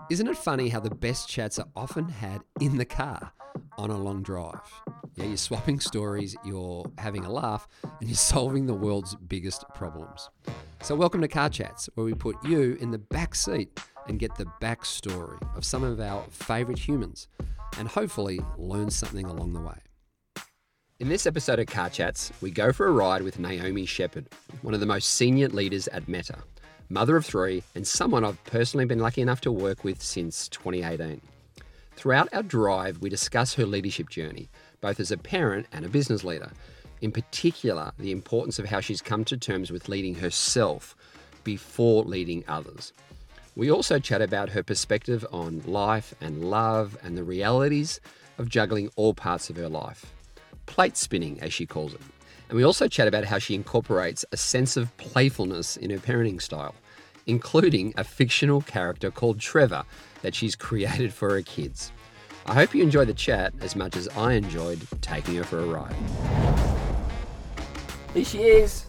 Isn't it funny how the best chats are often had in the car on a long drive? Yeah, you're swapping stories, you're having a laugh, and you're solving the world's biggest problems. So welcome to Car Chats, where we put you in the back seat and get the backstory of some of our favourite humans, and hopefully learn something along the way. In this episode of Car Chats, we go for a ride with Naomi Shepherd, one of the most senior leaders at Meta, mother of three, and someone I've personally been lucky enough to work with since 2018. Throughout our drive, we discuss her leadership journey, both as a parent and a business leader. In particular, the importance of how she's come to terms with leading herself before leading others. We also chat about her perspective on life and love and the realities of juggling all parts of her life. Plate spinning, as she calls it. And we also chat about how she incorporates a sense of playfulness in her parenting style, including a fictional character called Trevor that she's created for her kids. I hope you enjoy the chat as much as I enjoyed taking her for a ride. Here she is.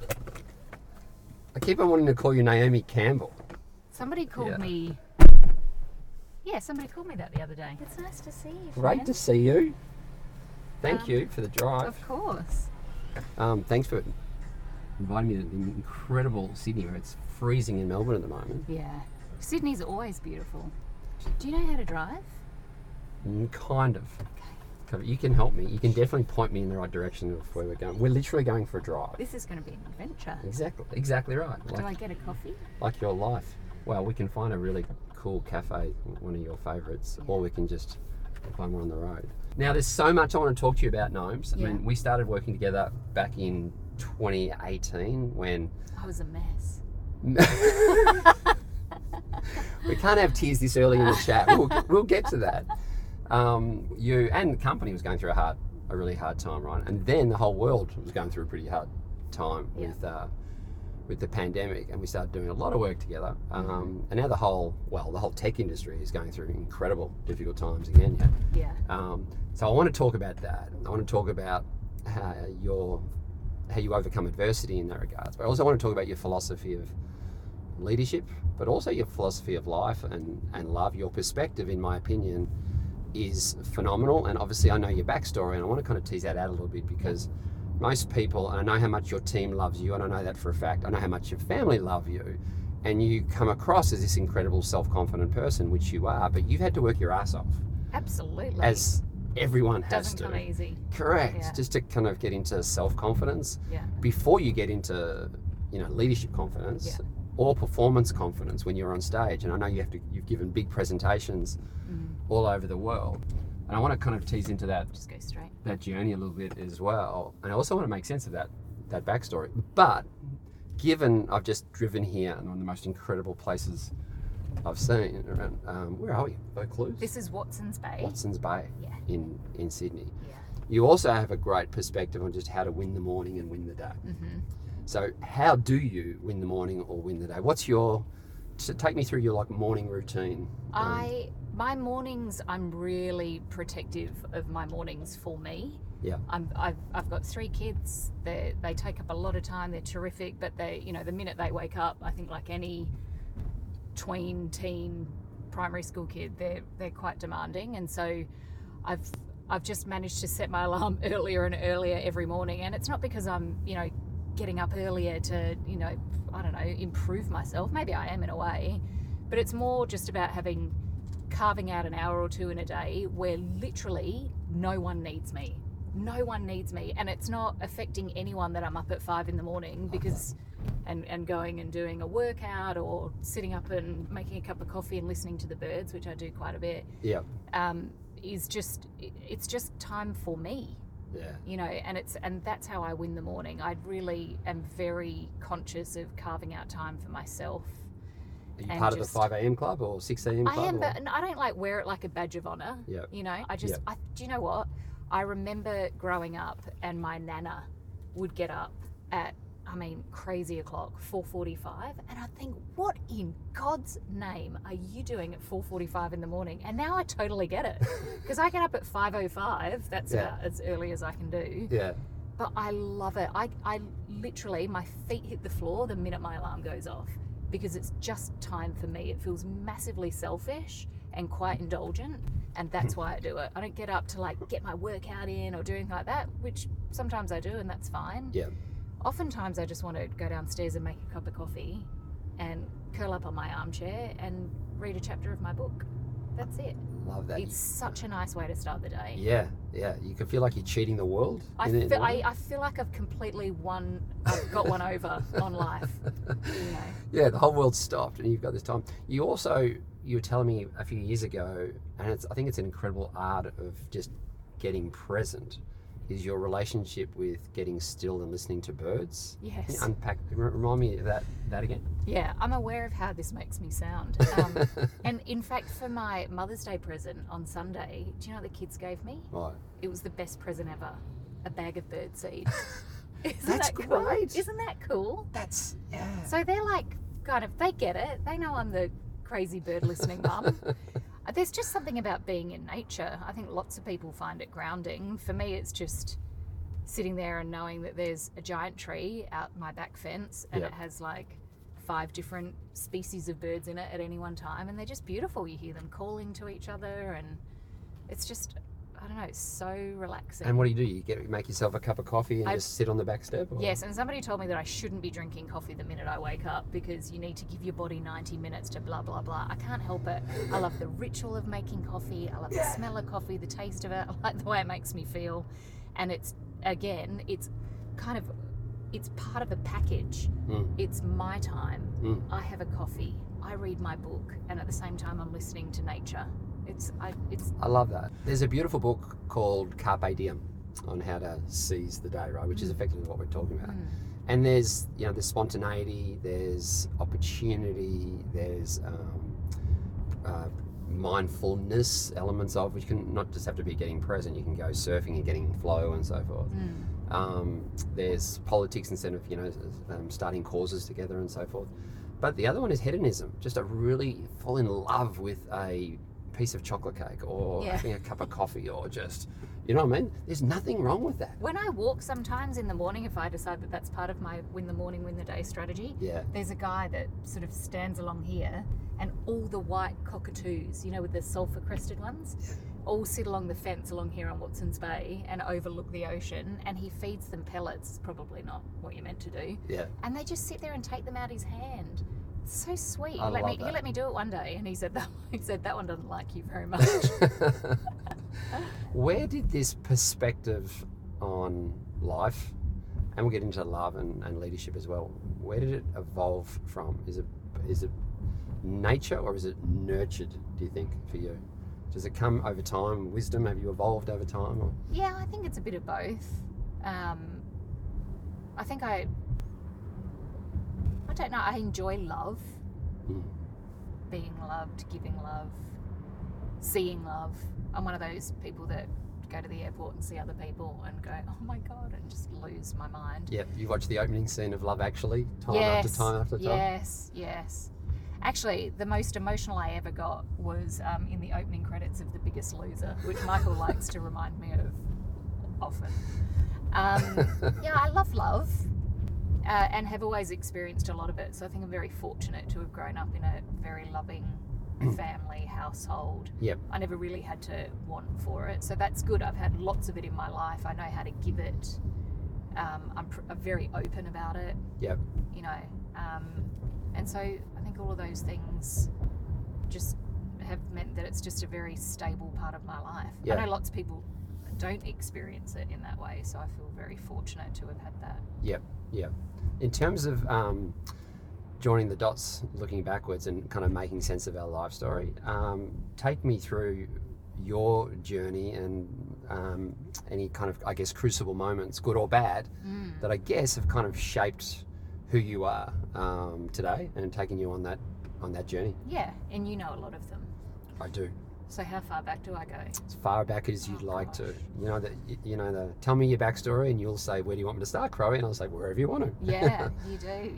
I keep on wanting to call you Naomi Campbell. Somebody called me... Yeah, somebody called me that the other day. It's nice to see you. Great to see you. Thank you for the drive. Of course. Thanks for inviting me to the incredible Sydney, where it's freezing in Melbourne at the moment. Yeah. Sydney's always beautiful. Do you know how to drive? Kind of. Okay. You can help me. You can definitely point me in the right direction of where we're going. We're literally going for a drive. This is going to be an adventure. Exactly right. Do I get a coffee? Like your life. Well, we can find a really cool cafe, one of your favourites, or we can just find one on the road. Now, there's so much I want to talk to you about, Gnomes. I mean, we started working together back in 2018 when... I was a mess. We can't have tears this early in the chat. We'll get to that. You and the company was going through a really hard time, right? And then the whole world was going through a pretty hard time with the pandemic, and we started doing a lot of work together. And now the whole tech industry is going through incredible, difficult times again. Yeah. So I want to talk about that. I want to talk about how you overcome adversity in that regards. But I also want to talk about your philosophy of leadership, but also your philosophy of life and love. Your perspective, in my opinion, is phenomenal. And obviously I know your backstory, and I want to kind of tease that out a little bit, because most people, and I know how much your team loves you, and I know that for a fact, I know how much your family love you, and you come across as this incredible self-confident person, which you are, but you've had to work your ass off. Absolutely. As everyone has to. Doesn't come easy. Correct. Yeah. Just to kind of get into self-confidence before you get into, leadership confidence or performance confidence when you're on stage. And I know you've given big presentations all over the world. And I want to kind of tease into that. Just go straight. That journey a little bit as well. And I also want to make sense of that backstory. But given I've just driven here and one of the most incredible places I've seen around, where are we? Vaucluse? This is Watson's Bay. Watson's Bay in Sydney. Yeah. You also have a great perspective on just how to win the morning and win the day. Mm-hmm. So how do you win the morning or win the day? Take me through your morning routine. My mornings, I'm really protective of my mornings for me. Yeah. I've got three kids. They take up a lot of time. They're terrific, but the minute they wake up, I think like any teen primary school kid, they're quite demanding. And so I've just managed to set my alarm earlier and earlier every morning. And it's not because I'm, getting up earlier to, improve myself. Maybe I am in a way, but it's more just about carving out an hour or two in a day where literally no one needs me. No one needs me. And it's not affecting anyone that I'm up at 5 a.m. because, and going and doing a workout or sitting up and making a cup of coffee and listening to the birds, which I do quite a bit. Yeah. It's just time for me. Yeah. And that's how I win the morning. I really am very conscious of carving out time for myself. Are you part of the 5 a.m. club or 6 a.m. club? I am, but I don't wear it like a badge of honor. Yeah. Do you know what? I remember growing up and my nana would get up at, crazy o'clock, 4:45. And I think, what in God's name are you doing at 4:45 in the morning? And now I totally get it. Because I get up at 5:05. That's about as early as I can do. Yeah. But I love it. I literally, my feet hit the floor the minute my alarm goes off. because it's just time for me. It feels massively selfish and quite indulgent, and that's why I do it. I don't get up to like get my workout in or do anything like that, which sometimes I do, and that's fine. Yeah. Oftentimes I just want to go downstairs and make a cup of coffee and curl up on my armchair and read a chapter of my book. That's it. Love that. It's such a nice way to start the day. Yeah. You can feel like you're cheating the world. I feel like I've completely got one over on life. You know. Yeah, the whole world's stopped and you've got this time. You were telling me a few years ago, and I think it's an incredible art of just getting present, is your relationship with getting still and listening to birds. Yes. Can you unpack, remind me of that again? Yeah, I'm aware of how this makes me sound. And in fact, for my Mother's Day present on Sunday, do you know what the kids gave me? Right. It was the best present ever. A bag of birdseed. That's cool? great. Isn't that cool? That's, yeah. So they're like, kind of, they get it. They know I'm the crazy bird listening mum. There's just something about being in nature. I think lots of people find it grounding. For me, it's just sitting there and knowing that there's a giant tree out my back fence and it has like 5 different species of birds in it at any one time, and they're just beautiful. You hear them calling to each other, and it's just, I don't know, it's so relaxing. And what do? You make yourself a cup of coffee and just sit on the back step? Or? Yes, and somebody told me that I shouldn't be drinking coffee the minute I wake up because you need to give your body 90 minutes to blah, blah, blah. I can't help it. I love the ritual of making coffee. I love the smell of coffee, the taste of it. I like the way it makes me feel. And it's, again, it's kind of, it's part of a package. It's my time. I have a coffee. I read my book. And at the same time, I'm listening to nature. I love that. There's a beautiful book called Carpe Diem on how to seize the day, right? Which is effectively what we're talking about. And there's, there's spontaneity, there's opportunity, there's mindfulness elements of, which can not just have to be getting present. You can go surfing and getting in flow and so forth. There's politics instead of, starting causes together and so forth. But the other one is hedonism, just to really fall in love with a piece of chocolate cake or having a cup of coffee or just, you know what I mean? There's nothing wrong with that. When I walk sometimes in the morning, if I decide that that's part of my win the morning, win the day strategy, there's a guy that sort of stands along here and all the white cockatoos, with the sulphur crested ones, all sit along the fence along here on Watson's Bay and overlook the ocean, and he feeds them pellets. It's probably not what you're meant to do. Yeah. And they just sit there and take them out his hand. It's so sweet. He let me do it one day, and he said that one doesn't like you very much. Where did this perspective on life, and we'll get into love and leadership as well, where did it evolve from? Is it nature or is it nurtured, do you think, for you? Does it come over time? Wisdom, have you evolved over time? Or? Yeah, I think it's a bit of both. I think I don't know, I enjoy love. Being loved, giving love, seeing love. I'm one of those people that go to the airport and see other people and go, oh my God, and just lose my mind. Yeah, you watch the opening scene of Love Actually, after time after time. Yes. Actually, the most emotional I ever got was in the opening credits of The Biggest Loser, which Michael likes to remind me of often. I love love. And have always experienced a lot of it. So I think I'm very fortunate to have grown up in a very loving family household. Yep. I never really had to want for it. So that's good. I've had lots of it in my life. I know how to give it. I'm very open about it. Yep. And so I think all of those things just have meant that it's just a very stable part of my life. Yep. I know lots of people don't experience it in that way. So I feel very fortunate to have had that. Yep. In terms of joining the dots, looking backwards and kind of making sense of our life story, take me through your journey and any kind of, I guess, crucible moments, good or bad, that I guess have kind of shaped who you are today and taken you on that journey. Yeah, and you know a lot of them. I do. So how far back do I go? As far back as you'd like to. Tell me your backstory, and you'll say, where do you want me to start, Crowe? And I'll say, wherever you want to. Yeah, you do.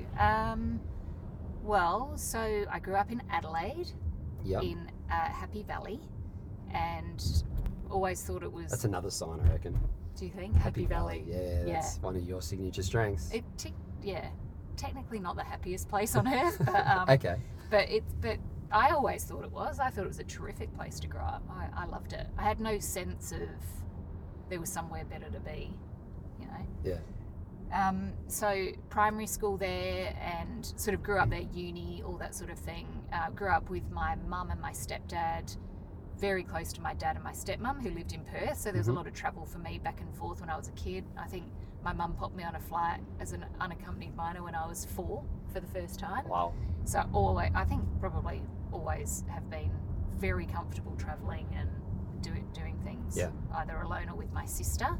So I grew up in Adelaide, in Happy Valley, and always thought it was... That's another sign, I reckon. Do you think? Happy Valley. Yeah, that's one of your signature strengths. technically not the happiest place on earth, but Okay. but I always thought it was. I thought it was a terrific place to grow up. I loved it. I had no sense of there was somewhere better to be, you know. Yeah. So primary school there, and sort of grew up there, uni, all that sort of thing. Grew up with my mum and my stepdad, very close to my dad and my stepmum, who lived in Perth. So there was a lot of travel for me back and forth when I was a kid. I think my mum popped me on a flight as an unaccompanied minor when I was 4 for the first time. Wow. So always, I think probably always have been very comfortable travelling and doing things either alone or with my sister.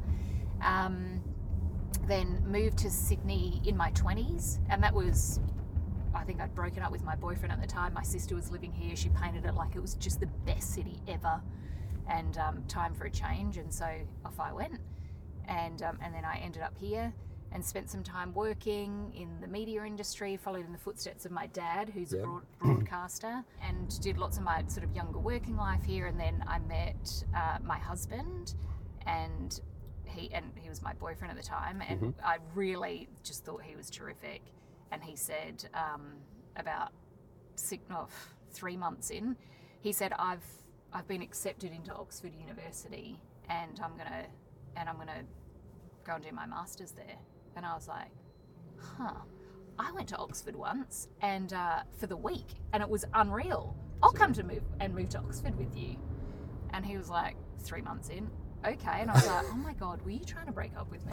Then moved to Sydney in my 20s, and that was, I think I'd broken up with my boyfriend at the time. My sister was living here. She painted it like it was just the best city ever, and time for a change. And so off I went, and then I ended up here and spent some time working in the media industry, followed in the footsteps of my dad, who's a broadcaster, and did lots of my sort of younger working life here. And then I met my husband, and he was my boyfriend at the time, and I really just thought he was terrific. And he said about 3 months in, he said, I've been accepted into Oxford University, and I'm gonna go and do my master's there. And I was like, I went to Oxford once, and for the week, and it was unreal. I'll come to move to Oxford with you. And he was like, 3 months in, okay. And I was like, oh my God, were you trying to break up with me?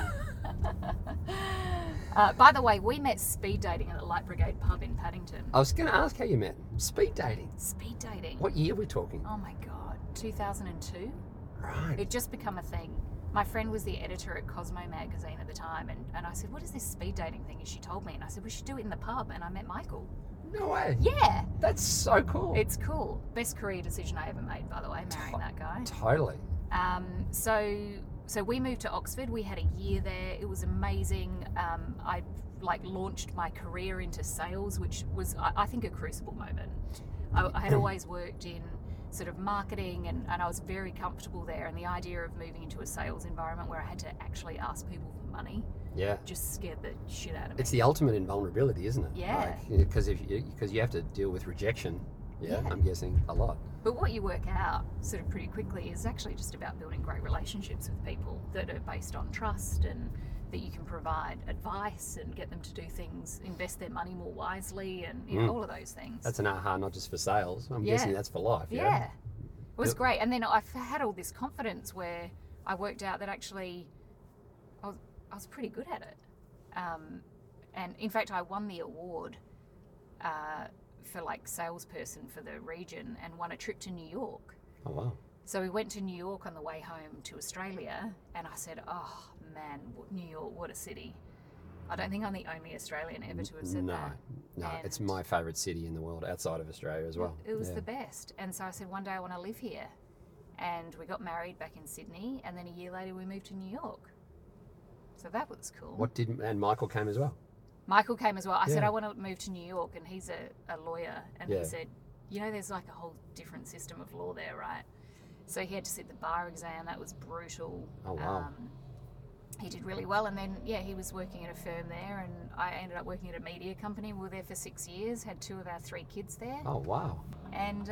By the way, we met speed dating at the Light Brigade pub in Paddington. I was going to ask how you met. Speed dating. Speed dating. What year are we talking? Oh my God, 2002. Right. It just become a thing. My friend was the editor at Cosmo magazine at the time, and I said, what is this speed dating thing? And she told me, and I said, we should do it in the pub. And I met Michael. No way. Yeah. That's so cool. It's cool. Best career decision I ever made, by the way, marrying that guy. Totally. So we moved to Oxford. We had a year there. It was amazing. I launched my career into sales, which was, I think, a crucible moment. I had always worked in sort of marketing, and I was very comfortable there. And the idea of moving into a sales environment where I had to actually ask people for money, just scared the shit out of me. It's the ultimate in vulnerability, isn't it? Yeah. Because you have to deal with rejection. Yeah, I'm guessing a lot. But what you work out sort of pretty quickly is actually just about building great relationships with people that are based on trust, and that you can provide advice and get them to do things, invest their money more wisely, and all of those things. That's an aha, not just for sales. I'm guessing that's for life. Yeah. It was great. And then I had all this confidence where I worked out that actually I was pretty good at it. And in fact, I won the award for salesperson for the region, and won a trip to New York. Oh, wow. So we went to New York on the way home to Australia, and I said, oh man, New York, what a city. I don't think I'm the only Australian ever to have said that. No, it's my favourite city in the world outside of Australia as well. It was the best. And so I said, one day I want to live here. And we got married back in Sydney, and then a year later we moved to New York. So that was cool. And Michael came as well? Michael came as well. I said, I want to move to New York, and he's a lawyer. And he said, there's a whole different system of law there, right? So he had to sit the bar exam. That was brutal. Oh, wow. He did really well. And then, he was working at a firm there, and I ended up working at a media company. We were there for 6 years, had 2 of our 3 kids there. Oh, wow. And,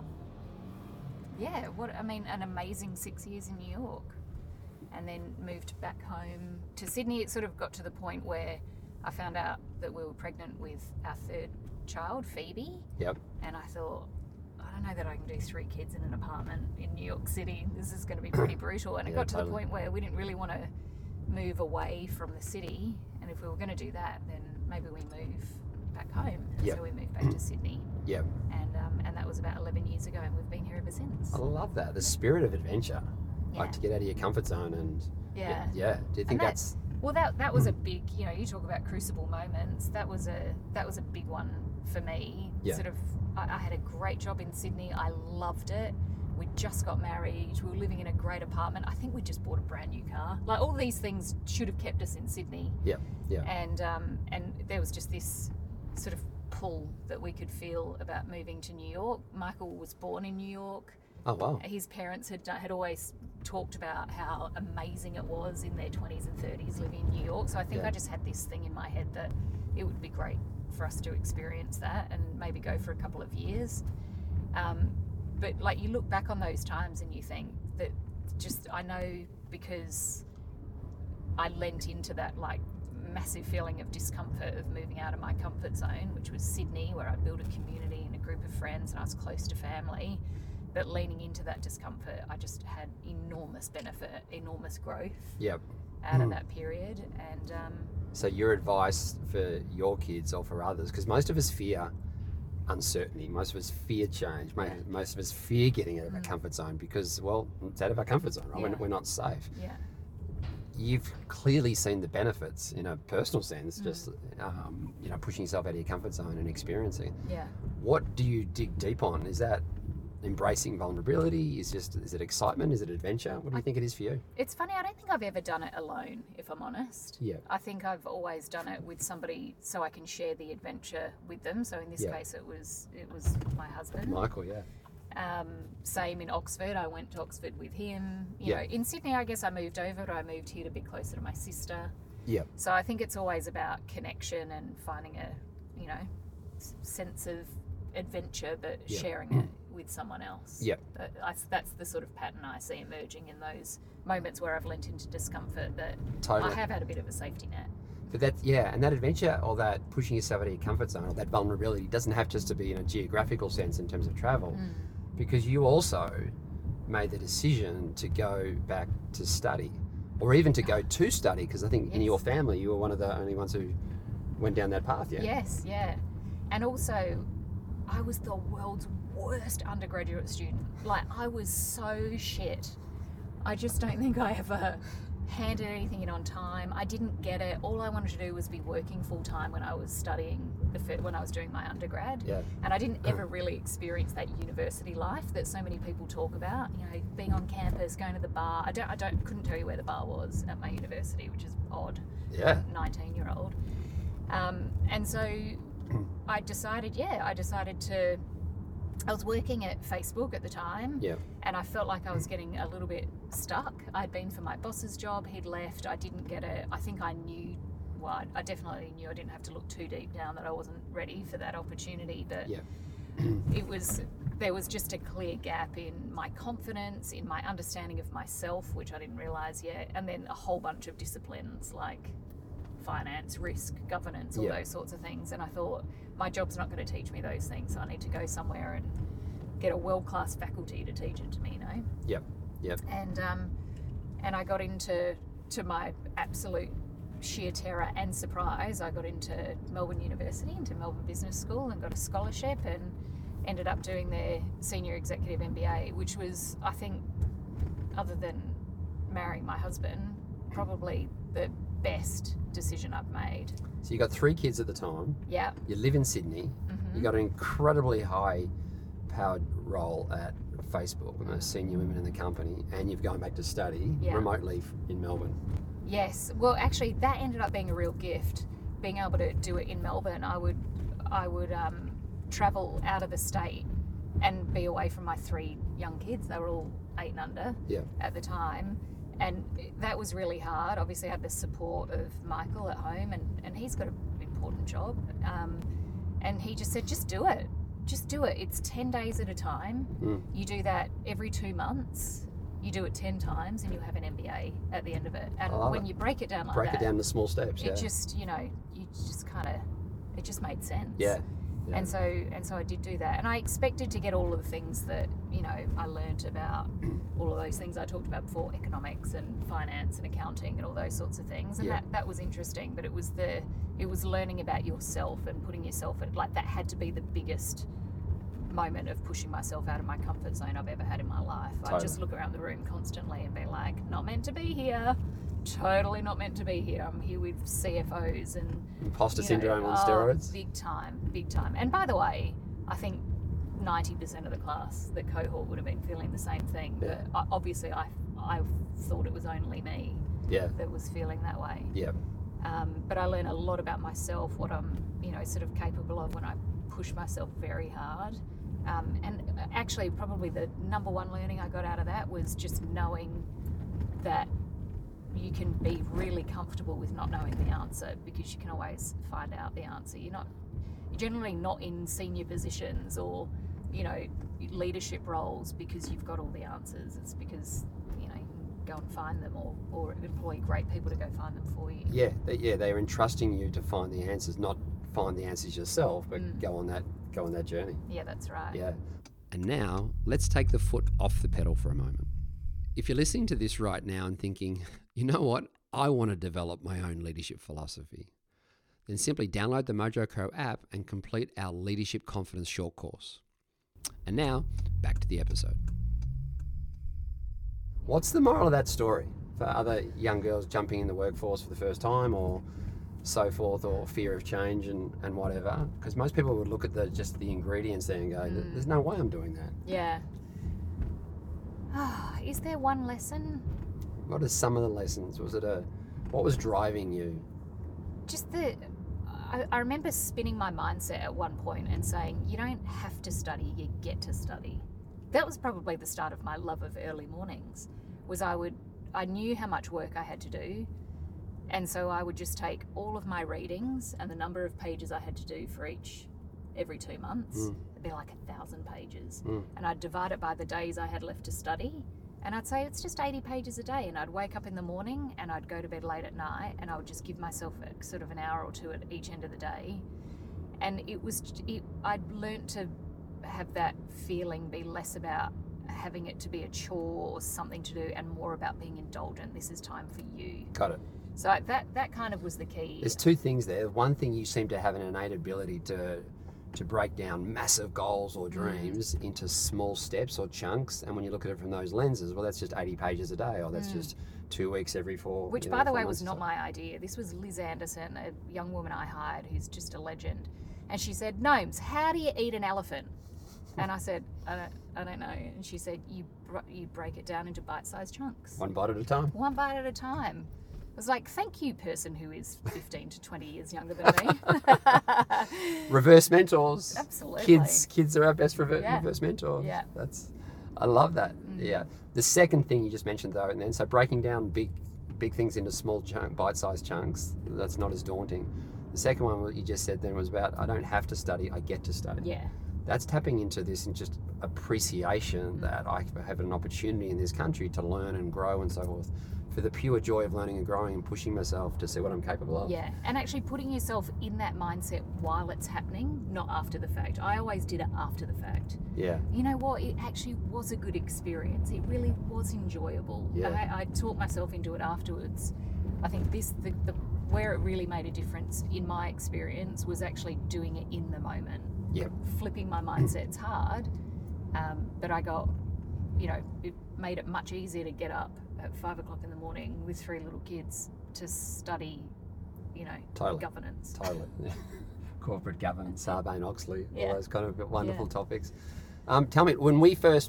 an amazing 6 years in New York. And then moved back home to Sydney. It sort of got to the point where I found out that we were pregnant with our 3rd child, Phoebe. Yep. And I thought, I don't know that I can do 3 kids in an apartment in New York City. This is going to be pretty brutal. And it got to the point where we didn't really want to move away from the city. And if we were going to do that, then maybe we move back home. And so we moved back to Sydney. Yep. And that was about 11 years ago, and we've been here ever since. I love that. The spirit of adventure. Like to get out of your comfort zone and... Yeah. Do you think that's... Well, that was a big, you talk about crucible moments. That was a big one for me. Yeah. Sort of, I had a great job in Sydney. I loved it. We just got married. We were living in a great apartment. I think we just bought a brand new car. All these things should have kept us in Sydney. Yeah. And there was just this sort of pull that we could feel about moving to New York. Michael was born in New York. Oh, wow. His parents had always talked about how amazing it was in their 20s and 30s living in New York. So I think I just had this thing in my head that it would be great for us to experience that and maybe go for a couple of years. But like, you look back on those times and you think that just, I know because I lent into that like massive feeling of discomfort of moving out of my comfort zone, which was Sydney, where I'd built a community and a group of friends and I was close to family. But leaning into that discomfort, I just had enormous benefit, enormous growth Yep. out of that period. And So your advice for your kids or for others, because most of us fear uncertainty, most of us fear change, most of us fear getting out of our comfort zone because, well, it's out of our comfort zone, right? Yeah. We're not safe. yeah, You've clearly seen the benefits in a personal sense, just pushing yourself out of your comfort zone and experiencing. yeah. What do you dig deep on? Is that embracing vulnerability? Is it excitement? Is it adventure? What do you think it is for you? It's funny, I don't think I've ever done it alone, if I'm honest. Yeah. I think I've always done it with somebody so I can share the adventure with them. So in this case, it was my husband. Michael, yeah. Same in Oxford. I went to Oxford with him. You Yeah. know, in Sydney, I guess I moved over, but I moved here to be closer to my sister. Yeah. So I think it's always about connection and finding a, sense of adventure, but sharing it with someone else. Yeah. That's the sort of pattern I see emerging in those moments where I've lent into discomfort, that Totally. I have had a bit of a safety net. But and that adventure or that pushing yourself out of your comfort zone or that vulnerability doesn't have just to be in a geographical sense in terms of travel, because you also made the decision to go back to study, or even to go to study, because I think in your family you were one of the only ones who went down that path. Yeah. Yes, yeah. And also, I was the world's worst undergraduate student. Like, I was so shit. I just don't think I ever handed anything in on time. I didn't get it. All I wanted to do was be working full time when I was studying, when I was doing my undergrad. Yeah. And I didn't ever really experience that university life that so many people talk about. You know, being on campus, going to the bar. Couldn't tell you where the bar was at my university, which is odd. Yeah. 19-year-old. And so I decided to. I was working at Facebook at the time, and I felt like I was getting a little bit stuck. I'd been for my boss's job, he'd left, I didn't get it. I think I definitely knew I didn't have to look too deep down, that I wasn't ready for that opportunity, but there was just a clear gap in my confidence, in my understanding of myself, which I didn't realise yet, and then a whole bunch of disciplines like finance, risk, governance, all those sorts of things. And I thought, my job's not going to teach me those things, so I need to go somewhere and get a world-class faculty to teach it to me, Yep. And I got into my absolute sheer terror and surprise, I got into Melbourne University, into Melbourne Business School, and got a scholarship and ended up doing their senior executive MBA, which was, I think, other than marrying my husband, probably the best decision I've made. So you got 3 kids at the time. Yeah. You live in Sydney. You got an incredibly high-powered role at Facebook, one of the senior women in the company, and you've gone back to study remotely in Melbourne. Yes. Well, actually, that ended up being a real gift. Being able to do it in Melbourne, I would travel out of the state and be away from my 3 young kids. They were all 8 and under at the time. And that was really hard. Obviously, I had the support of Michael at home, and he's got an important job. And he just said, just do it. Just do it. It's 10 days at a time. You do that every 2 months. You do it 10 times, and you have an MBA at the end of it. And when you break it down like that, break it down to small steps. It just, it just made sense. Yeah. And so I did do that, and I expected to get all of the things that I learned about, all of those things I talked about before, economics and finance and accounting and all those sorts of things, and that was interesting. But it was learning about yourself and putting yourself in, like, that had to be the biggest moment of pushing myself out of my comfort zone I've ever had in my life. Totally. I just look around the room constantly and be like, not meant to be here. Totally not meant to be here. I'm here with CFOs and imposter syndrome on steroids. Big time. And by the way, I think 90% of the class, the cohort, would have been feeling the same thing. Yeah. But obviously, I thought it was only me that was feeling that way. Yeah. But I learned a lot about myself, what I'm sort of capable of when I push myself very hard. And actually, probably the number one learning I got out of that was just knowing that you can be really comfortable with not knowing the answer, because you can always find out the answer. You're generally not in senior positions or, you know, leadership roles because you've got all the answers. It's because, you know, you can go and find them, or employ great people to go find them for you. Yeah, they're entrusting you to find the answers, not find the answers yourself, but go on that journey. Yeah, that's right. Yeah. And now let's take the foot off the pedal for a moment. If you're listening to this right now and thinking, you know what, I want to develop my own leadership philosophy, then simply download the MojoCo app and complete our Leadership Confidence short course. And now, back to the episode. What's the moral of that story for other young girls jumping in the workforce for the first time, or so forth, or fear of change and whatever? Because most people would look at just the ingredients there and go, there's no way I'm doing that. Yeah. Is there one lesson? What are some of the lessons? What was driving you? Just I remember spinning my mindset at one point and saying, you don't have to study, you get to study. That was probably the start of my love of early mornings. I knew how much work I had to do, and so I would just take all of my readings and the number of pages I had to do for every 2 months. It'd be like 1,000 pages. And I'd divide it by the days I had left to study. And I'd say it's just 80 pages a day. And I'd wake up in the morning and I'd go to bed late at night, and I would just give myself sort of an hour or two at each end of the day. And I'd learnt to have that feeling be less about having it to be a chore or something to do, and more about being indulgent. This is time for you. Got it. So that kind of was the key. There's two things there. One thing, you seem to have an innate ability to break down massive goals or dreams into small steps or chunks. And when you look at it from those lenses, well, that's just 80 pages a day, or that's just 2 weeks every 4. Which, by the way, was not my idea. This was Liz Anderson, a young woman I hired who's just a legend. And she said, Gnomes, how do you eat an elephant? And I said, I don't know. And she said, you break it down into bite-sized chunks. One bite at a time. One bite at a time. I was like, thank you, person who is 15 to 20 years younger than me. Reverse mentors. Absolutely. Kids are our best reverse mentors. Yeah. I love that. Yeah. The second thing you just mentioned, though, and then so breaking down big things into small bite-sized chunks, that's not as daunting. The second one, what you just said then, was about, I don't have to study, I get to study. Yeah. That's tapping into this and just appreciation that I have an opportunity in this country to learn and grow and so forth, for the pure joy of learning and growing and pushing myself to see what I'm capable of. Yeah, and actually putting yourself in that mindset while it's happening, not after the fact. I always did it after the fact. Yeah. You know what? It actually was a good experience. It really was enjoyable. Yeah. I talked myself into it afterwards. I think the where it really made a difference in my experience was actually doing it in the moment. Yep. Flipping my mindset's hard, but I got, it made it much easier to get up at 5 o'clock in the morning with 3 little kids to study, Totally. governance. Totally. Corporate governance, Sarbanes-Oxley, Yeah. all those kind of wonderful Yeah. topics. Tell me, when we first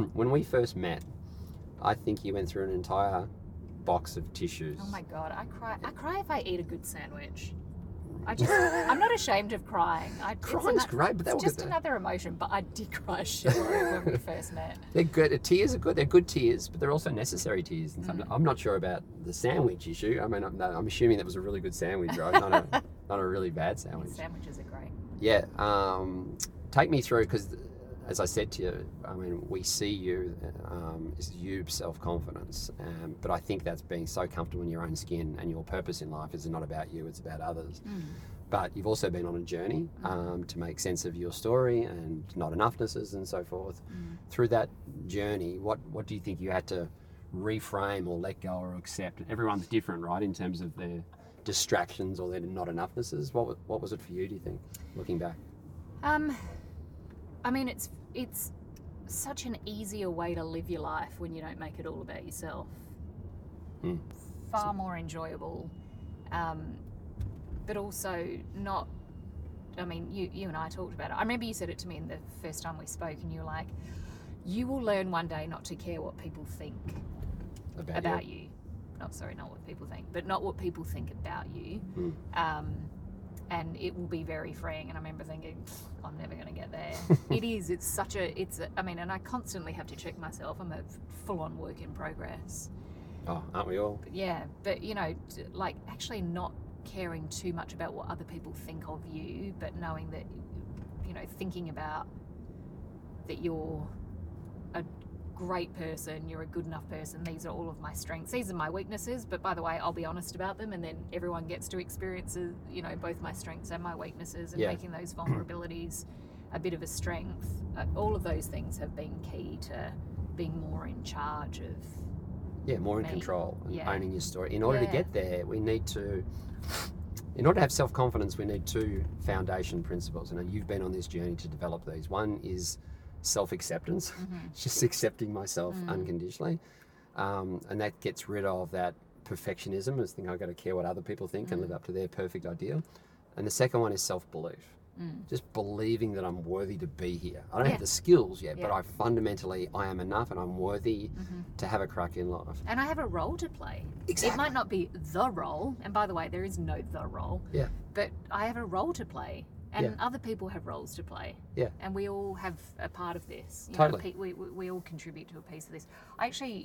met, I think you went through an entire box of tissues. Oh my God, I cry if I eat a good sandwich. I'm not ashamed of crying. Crying's great, but it's just another emotion. But I did cry a shitload when we first met. They're good. Tears are good. They're good tears, but they're also necessary tears. And I'm not sure about the sandwich issue. I mean, I'm assuming that was a really good sandwich, right? not a really bad sandwich. Sandwiches are great. Yeah. Take me through, because as I said to you, I mean, we see you as you self-confidence, but I think that's being so comfortable in your own skin, and your purpose in life is not about you, it's about others. But you've also been on a journey to make sense of your story and not enoughness's and so forth. Through that journey, what do you think you had to reframe or let go or accept? Everyone's different, right, in terms of their distractions or their not enoughness's. What was it for you, do you think, looking back? I mean, it's such an easier way to live your life when you don't make it all about yourself. Far more enjoyable, but also not. I mean, you and I talked about it. I remember you said it to me in the first time we spoke, and you were like, "You will learn one day not to care what people think about you. Not what people think, but not what people think about you." And it will be very freeing. And I remember thinking, I'm never going to get there. And I constantly have to check myself. I'm a full-on work in progress. Oh, aren't we all? Yeah, but like actually not caring too much about what other people think of you, but knowing that, thinking about that you're a great person, you're a good enough person. These are all of my strengths. These are my weaknesses, but by the way, I'll be honest about them, and then everyone gets to experience, both my strengths and my weaknesses, and making those vulnerabilities a bit of a strength. All of those things have been key to being more in charge of. Yeah, more in control and owning your story. In order to get there, in order to have self-confidence, we need two foundation principles. You've been on this journey to develop these. One is self-acceptance, just accepting myself unconditionally. And that gets rid of that perfectionism, as I've got to care what other people think and live up to their perfect ideal. And the second one is self-belief. Just believing that I'm worthy to be here. I don't have the skills yet, but I am enough, and I'm worthy to have a crack in life. And I have a role to play. Exactly. It might not be the role, and by the way, there is no the role. Yeah. But I have a role to play, and other people have roles to play. Yeah. And we all have a part of this. Totally. We all contribute to a piece of this. I actually,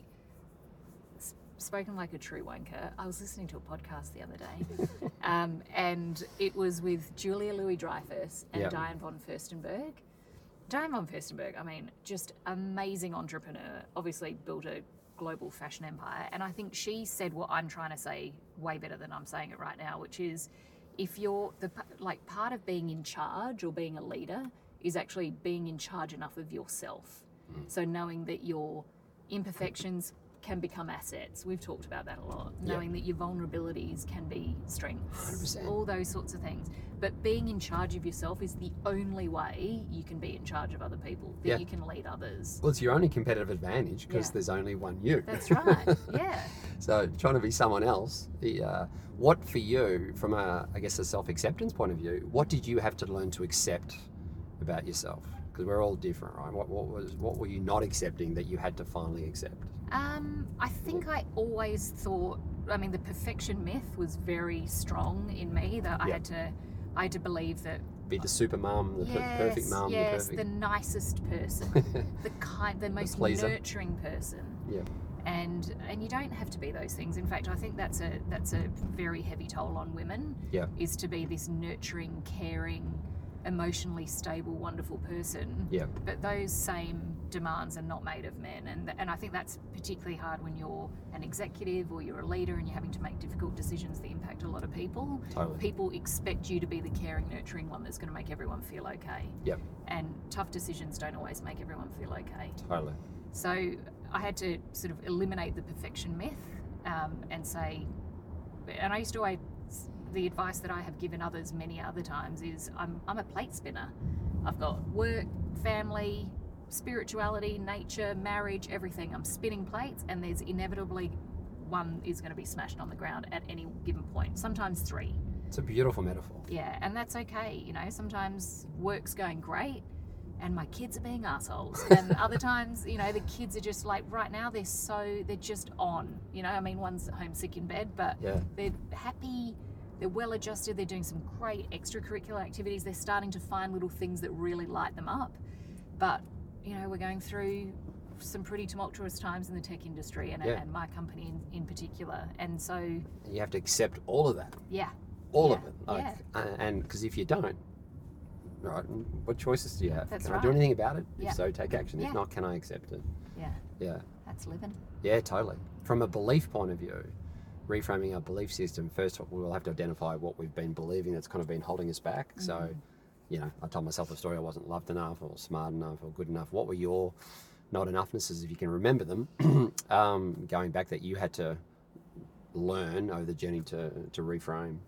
spoken like a true wanker, I was listening to a podcast the other day, and it was with Julia Louis-Dreyfus and Diane von Furstenberg. Diane von Furstenberg, just amazing entrepreneur, obviously built a global fashion empire, and I think she said what I'm trying to say way better than I'm saying it right now, which is, if you're part of being in charge or being a leader is actually being in charge enough of yourself. So knowing that your imperfections can become assets. We've talked about that a lot. Knowing that your vulnerabilities can be strengths. 100%. All those sorts of things. But being in charge of yourself is the only way you can be in charge of other people, that you can lead others. Well, it's your only competitive advantage because there's only one you. That's right, yeah. So trying to be someone else, what for you, from a self-acceptance point of view, what did you have to learn to accept about yourself? Because we're all different, right? What were you not accepting that you had to finally accept? I think I always thought, the perfection myth was very strong in me, that I had to believe that be the super mum, the perfect mum, the nicest person, the most nurturing person. Yeah. And you don't have to be those things. In fact, I think that's a very heavy toll on women. Yeah. Is to be this nurturing, caring, emotionally stable, wonderful person. Yeah. But those same demands are not made of men, and I think that's particularly hard when you're an executive or you're a leader and you're having to make difficult decisions that impact a lot of people. Totally. People expect you to be the caring, nurturing one that's going to make everyone feel okay. Yep. And tough decisions don't always make everyone feel okay. Totally. So I had to sort of eliminate the perfection myth, and say, and I used to always, the advice that I have given others many other times is, I'm a plate spinner. I've got work, family, spirituality, nature, marriage, everything. I'm spinning plates, and there's inevitably one is going to be smashed on the ground at any given point, sometimes three. It's a beautiful metaphor. Yeah, and that's okay. Sometimes work's going great and my kids are being assholes, and other times, the kids are just like, right now they're just on, one's home sick in bed, but they're happy, they're well adjusted, they're doing some great extracurricular activities, they're starting to find little things that really light them up. But we're going through some pretty tumultuous times in the tech industry, and my company in particular, and so you have to accept all of that. All of it. And because if you don't, right, what choices do you have? That's can right. I do anything about it? If so, take action. If not, can I accept it? Yeah. That's living. Yeah, totally. From a belief point of view, reframing our belief system, first we'll have to identify what we've been believing that's kind of been holding us back. So, I told myself a story, I wasn't loved enough or smart enough or good enough. What were your not enoughnesses, if you can remember them, going back, that you had to learn over the journey to reframe?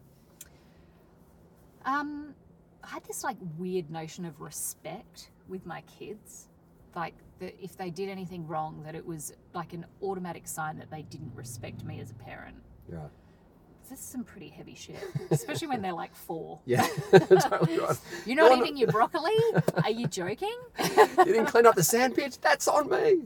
I had this weird notion of respect with my kids, that if they did anything wrong, that it was an automatic sign that they didn't respect me as a parent. Right. This is some pretty heavy shit, especially when they're 4. Yeah, totally right. You're not eating your broccoli? Are you joking? You didn't clean up the sandpit? That's on me.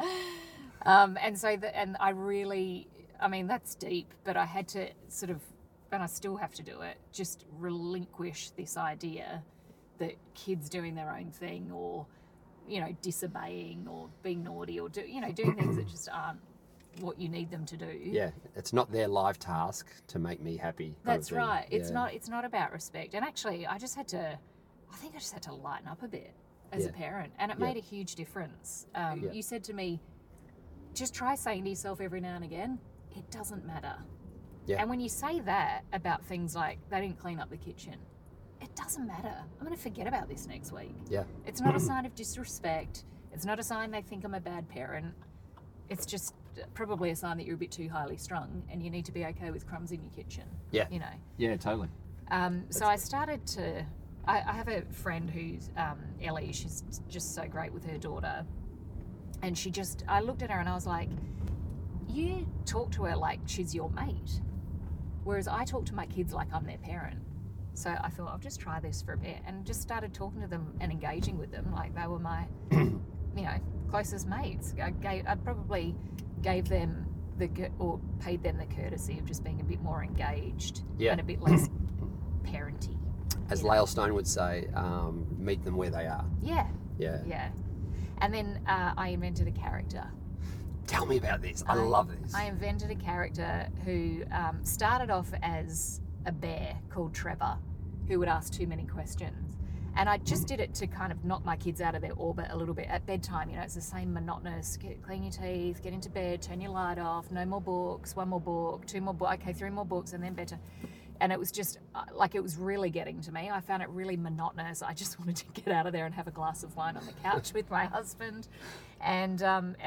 And I really, that's deep, but I had to sort of, and I still have to do it, just relinquish this idea that kids doing their own thing, or, disobeying or being naughty, or doing things that just aren't what you need them to do. Yeah, it's not their life task to make me happy. That's right. It's not about respect. And actually, I think I just had to lighten up a bit as a parent, and it made a huge difference. You said to me, just try saying to yourself every now and again, it doesn't matter. Yeah. And when you say that about things like they didn't clean up the kitchen, it doesn't matter. I'm going to forget about this next week. Yeah. It's not a sign of disrespect. It's not a sign they think I'm a bad parent. It's just probably a sign that you're a bit too highly strung and you need to be okay with crumbs in your kitchen. Yeah. You know. Yeah, totally. So I started to... I have a friend who's Ellie. She's just so great with her daughter. And I looked at her and I was like, you talk to her like she's your mate. Whereas I talk to my kids like I'm their parent. So I thought, I'll just try this for a bit, and just started talking to them and engaging with them like they were my, closest mates. I probably gave them or paid them the courtesy of just being a bit more engaged and a bit less parenty. As Lael Stone would say, meet them where they are. Yeah. Yeah. Yeah. And then I invented a character. Tell me about this. I love this. I invented a character who started off as a bear called Trevor, who would ask too many questions. And I just did it to kind of knock my kids out of their orbit a little bit at bedtime. It's the same monotonous, clean your teeth, get into bed, turn your light off, no more books, one more book, two more books, okay, three more books, and then bedtime. And it was just, it was really getting to me. I found it really monotonous. I just wanted to get out of there and have a glass of wine on the couch with my husband. And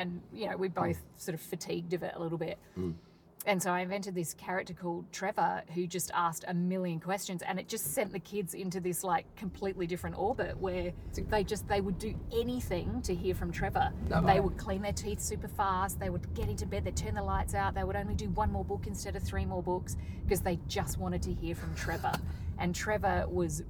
we both sort of fatigued of it a little bit. And so I invented this character called Trevor, who just asked a million questions, and it just sent the kids into this completely different orbit where they would do anything to hear from Trevor. They would clean their teeth super fast. They would get into bed. They'd turn the lights out. They would only do one more book instead of three more books because they just wanted to hear from Trevor. And Trevor was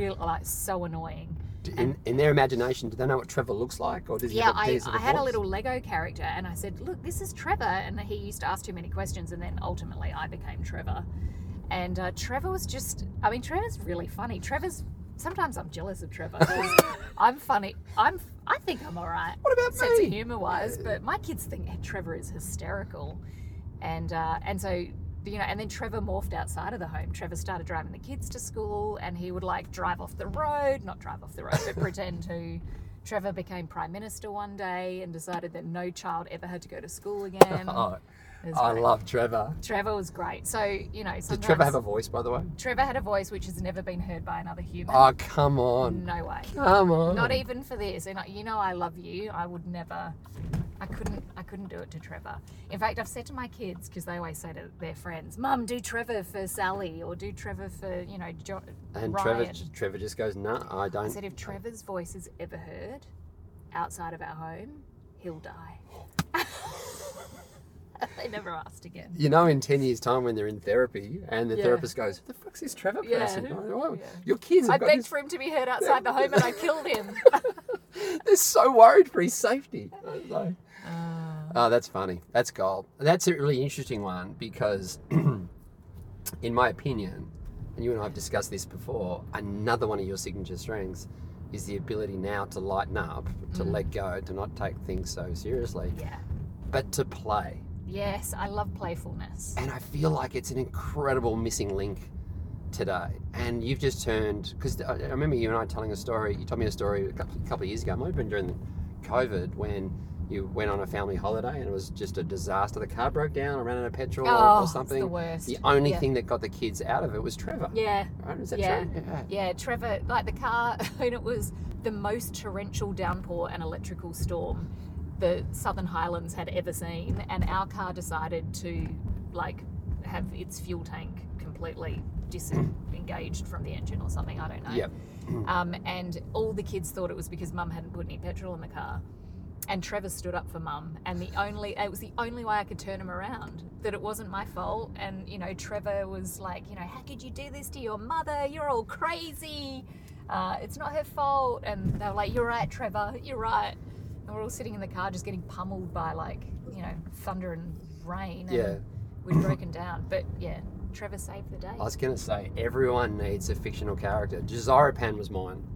so annoying. In their imagination, do they know what Trevor looks like? Or does he have a I had a little Lego character, and I said, look, this is Trevor. And he used to ask too many questions, and then ultimately I became Trevor. And Trevor was Trevor's really funny. Sometimes I'm jealous of Trevor. I'm funny. I think I'm all right. What about sense me? of humour wise, but my kids think Trevor is hysterical. And so... and then Trevor morphed outside of the home. Trevor started driving the kids to school, and he would not drive off the road, but pretend to. Trevor became Prime Minister one day and decided that no child ever had to go to school again. I love Trevor. Trevor was great. So, sometimes... Did Trevor have a voice, by the way? Trevor had a voice which has never been heard by another human. Oh, come on. No way. Come on. Not even for this. And I love you. I would never... I couldn't do it to Trevor. In fact, I've said to my kids, because they always say to their friends, Mum, do Trevor for Sally, or do Trevor for, John. And Ryan. Trevor just goes, no, I don't. I said, if Trevor's voice is ever heard outside of our home, he'll die. They never asked again. In 10 years' time when they're in therapy and the therapist goes, the fuck's this Trevor person? Your kids have I got begged this... for him to be heard outside the home and I killed him. They're so worried for his safety. Oh, that's funny. That's gold. That's a really interesting one because, in my opinion, and you and I have discussed this before, another one of your signature strengths is the ability now to lighten up, to let go, to not take things so seriously, but to play. Yes, I love playfulness. And I feel like it's an incredible missing link today. And you've just turned, because I remember you and I telling a story, you told me a story a couple of years ago, it might have been during COVID, when you went on a family holiday and it was just a disaster. The car broke down, I ran out of petrol or something. It's the worst. The only thing that got the kids out of it was Trevor. Yeah. Right? Is that true? Yeah, Trevor, the car, and it was the most torrential downpour and electrical storm the Southern Highlands had ever seen, and our car decided to have its fuel tank completely disengaged from the engine or something, I don't know. Yep. And all the kids thought it was because Mum hadn't put any petrol in the car. And Trevor stood up for Mum, and it was the only way I could turn him around, that it wasn't my fault. And, Trevor was like, how could you do this to your mother? You're all crazy. It's not her fault. And they were like, you're right, Trevor, you're right. And we're all sitting in the car just getting pummeled by thunder and rain. And we'd broken down. But yeah, Trevor saved the day. I was going to say, everyone needs a fictional character. Jazarapan was mine.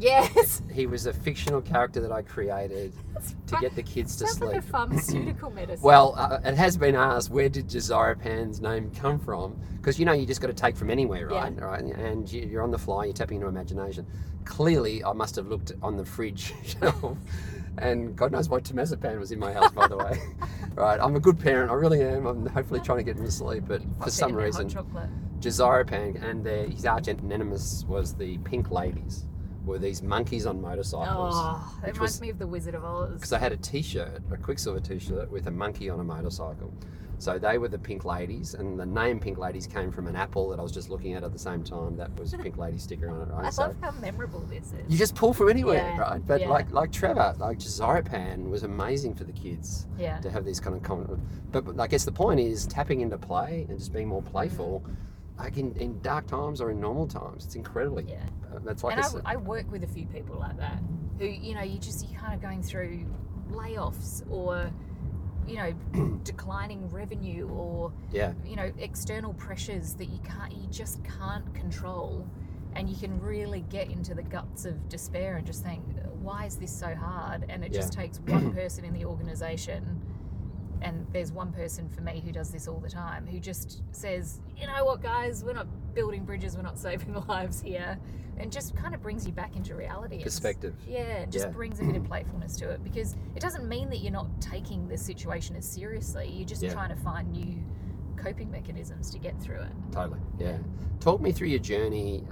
Yes. He was a fictional character that I created to get the kids to Sounds sleep. like a pharmaceutical medicine. Well, it has been asked, where did Jazarapan's name come from? Because, you just got to take from anywhere, right? Yeah. Right? And you're on the fly, you're tapping into imagination. Clearly, I must have looked on the fridge shelf, and God knows why temazepam was in my house, by the way. Right, I'm a good parent, I really am. I'm hopefully trying to get him to sleep, but for some reason, Jazarapan and his arch nemesis was the Pink Ladies. Were these monkeys on motorcycles. Oh, it reminds me of the Wizard of Oz. Because I had a T-shirt, a Quicksilver T-shirt with a monkey on a motorcycle. So they were the Pink Ladies, and the name Pink Ladies came from an apple that I was just looking at the same time. That was a Pink Lady sticker on it, right? I love how memorable this is. You just pull from anywhere, Yeah, right? But yeah. like Trevor, like Jazarapan was amazing for the kids Yeah. to have these kind of but I guess the point is tapping into play and just being more playful. Like in dark times or in normal times, it's incredibly. Yeah. That's like And I work with a few people like that who, you're kind of going through layoffs or, declining revenue or, yeah. external pressures that you just can't control. And you can really get into the guts of despair and just think, why is this so hard? And it just takes one person in the organization. And there's one person for me who does this all the time, who just says, you know what, guys, we're not building bridges, we're not saving lives here. And just kind of brings you back into reality. Perspective. Just brings a bit of playfulness to it, because it doesn't mean that you're not taking the situation as seriously. You're just trying to find new coping mechanisms to get through it. Totally, yeah. Talk me through your journey,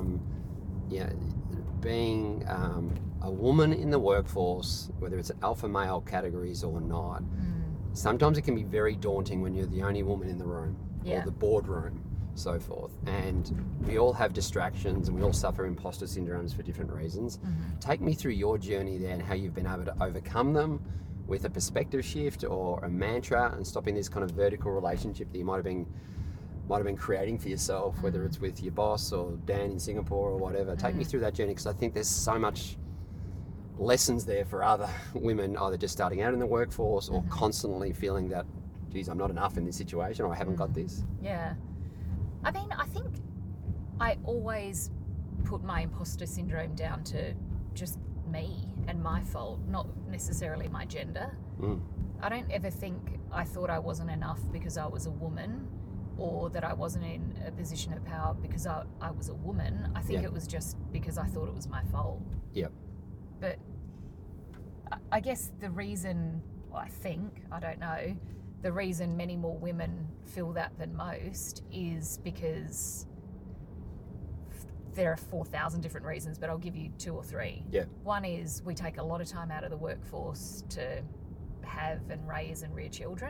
being a woman in the workforce, whether it's alpha male categories or not. Sometimes it can be very daunting when you're the only woman in the room or the boardroom, so forth. And we all have distractions and we all suffer imposter syndromes for different reasons. Take me through your journey there and how you've been able to overcome them with a perspective shift or a mantra, and stopping this kind of vertical relationship that you might have been creating for yourself, whether it's with your boss or Dan in Singapore or whatever. Take me through that journey, because I think there's so much lessons there for other women either just starting out in the workforce or constantly feeling that, geez, I'm not enough in this situation, or I haven't got this. Yeah. I mean, I think I always put my imposter syndrome down to just me and my fault, not necessarily my gender. I don't ever think I thought I wasn't enough because I was a woman, or that I wasn't in a position of power because I was a woman. I think it was just because I thought it was my fault. Yep. But I guess the reason, I don't know, the reason many more women feel that than most is because there are 4,000 different reasons, but I'll give you 2 or 3. Yeah. One is we take a lot of time out of the workforce to have and raise and rear children.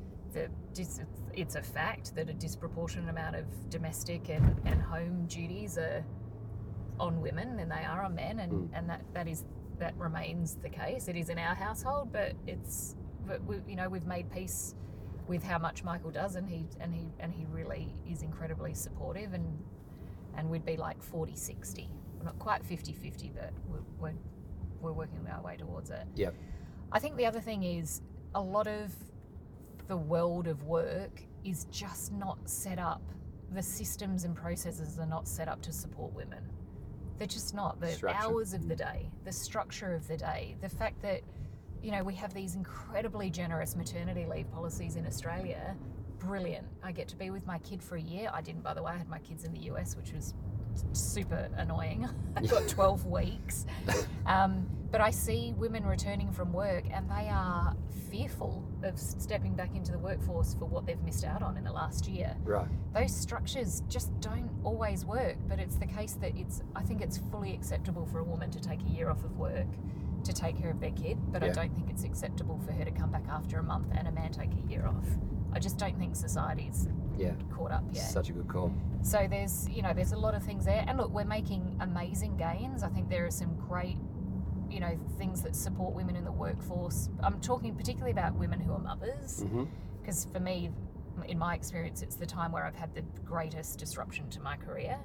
It's a fact that a disproportionate amount of domestic and home duties are on women than they are on men, and that remains the case. It is in our household, but we've made peace with how much Michael does, and he really is incredibly supportive, and we'd be like 40-60. We're not quite 50-50, but we're working our way towards it. Yep. I think the other thing is a lot of the world of work is just not set up. The systems and processes are not set up to support women. They're just not. The hours of the day, the structure of the day, the fact that, we have these incredibly generous maternity leave policies in Australia. Brilliant. I get to be with my kid for a year. I didn't, by the way. I had my kids in the US, which was super annoying. I got 12 weeks. But I see women returning from work and they are fearful of stepping back into the workforce for what they've missed out on in the last year. Right. Those structures just don't always work, but it's the case that I think it's fully acceptable for a woman to take a year off of work to take care of their kid, but I don't think it's acceptable for her to come back after a month and a man take a year off. I just don't think society's caught up yet. Such a good call. So there's a lot of things there. And look, we're making amazing gains. I think there are some great, things that support women in the workforce. I'm talking particularly about women who are mothers, because for me, in my experience, it's the time where I've had the greatest disruption to my career.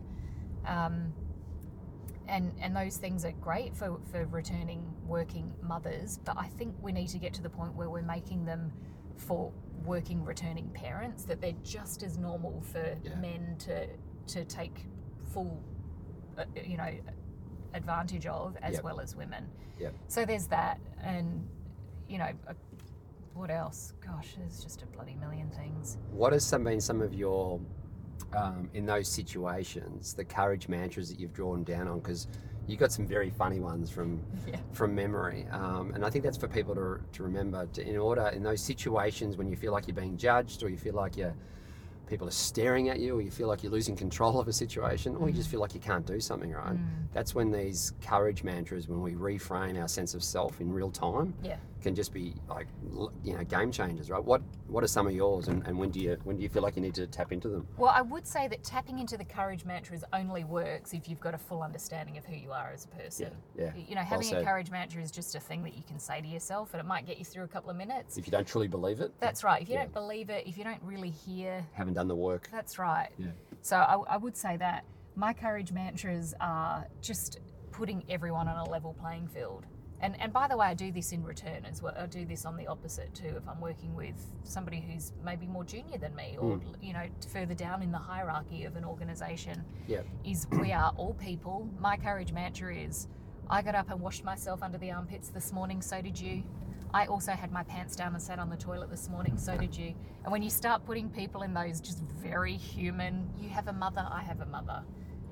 And those things are great for returning working mothers, but I think we need to get to the point where we're making them for working returning parents, that they're just as normal for men to take full advantage of, as Yep. well as women. Yep. So there's that, and what else? Gosh, there's just a bloody million things. What has been some of your, in those situations, the courage mantras that you've drawn down on? Because you got some very funny ones from memory, and I think that's for people to remember. In those situations when you feel like you're being judged, or you feel like people are staring at you, or you feel like you're losing control of a situation, or you just feel like you can't do something right. That's when these courage mantras, when we reframe our sense of self in real time, can just be like, game changers, right? What are some of yours, and when do you feel like you need to tap into them? Well, I would say that tapping into the courage mantras only works if you've got a full understanding of who you are as a person. Having a courage mantra is just a thing that you can say to yourself, and it might get you through a couple of minutes. If you don't truly believe it. That's right. If you don't believe it, if you don't really hear. Haven't done the work. That's right. Yeah. So I would say that my courage mantras are just putting everyone on a level playing field. And by the way, I do this in return as well. I do this on the opposite too. If I'm working with somebody who's maybe more junior than me, or further down in the hierarchy of an organisation, is we are all people. My courage mantra is, I got up and washed myself under the armpits this morning. So did you. I also had my pants down and sat on the toilet this morning. So did you. And when you start putting people in those just very human, you have a mother, I have a mother.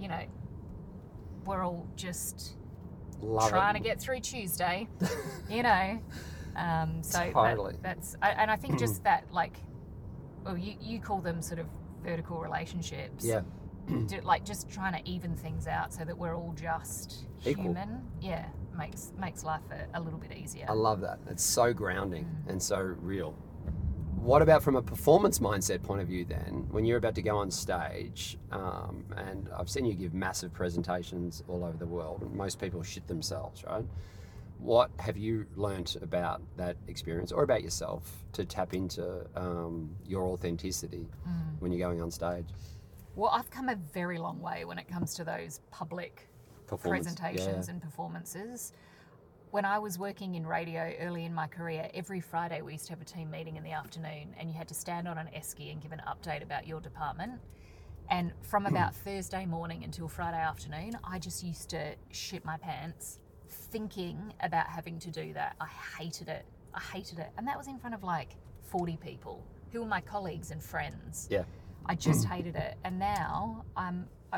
We're all just trying to get through Tuesday, So totally. and I think just that, you call them sort of vertical relationships. Yeah. Just trying to even things out so that we're all just Equal. human. Yeah, makes life a little bit easier. I love that. It's so grounding and so real. What about from a performance mindset point of view then, when you're about to go on stage, and I've seen you give massive presentations all over the world, and most people shit themselves, right? What have you learnt about that experience, or about yourself, to tap into your authenticity when you're going on stage? Well, I've come a very long way when it comes to those public presentations and performances. When I was working in radio early in my career, every Friday we used to have a team meeting in the afternoon, and you had to stand on an esky and give an update about your department. And from about Thursday morning until Friday afternoon, I just used to shit my pants thinking about having to do that. I hated it. And that was in front of 40 people who were my colleagues and friends. Yeah. I just hated it. And now I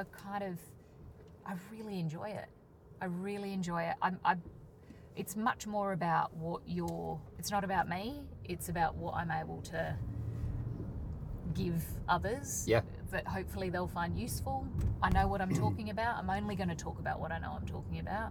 really enjoy it. It's much more about it's not about me, it's about what I'm able to give others that hopefully they'll find useful. I know what I'm talking about. I'm only going to talk about what I know I'm talking about.